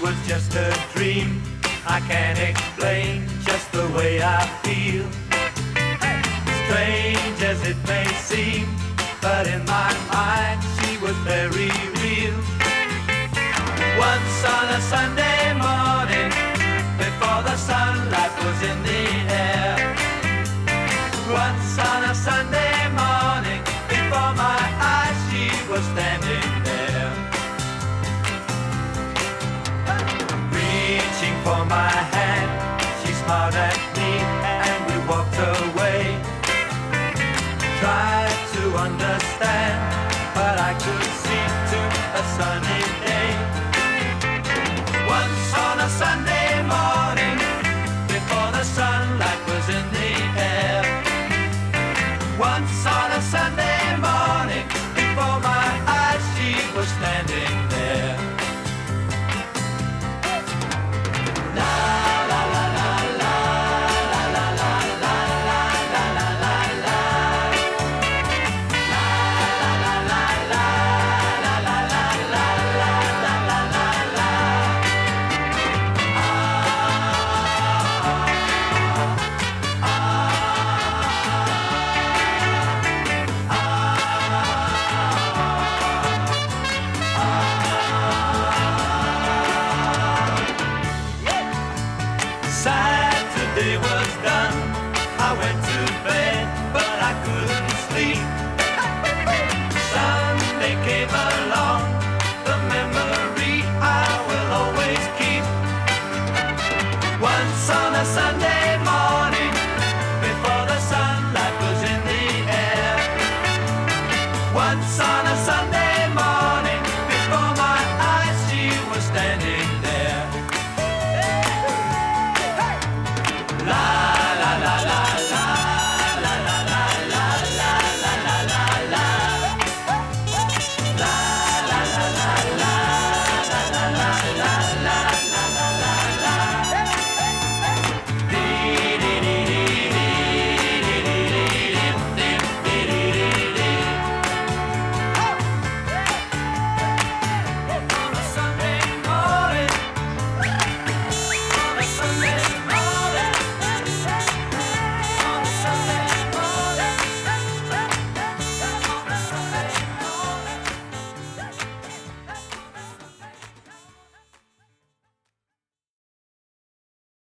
was just a dream. I can't explain just the way I feel. Strange as it may seem, but in my mind she was very real. Once on a Sunday morning, before the sunlight was in the air. Once on a Sunday morning, before my eyes she was standing there. Reaching for my hand, she smiled at me and we walked away. Tried to understand, but I could see to a sun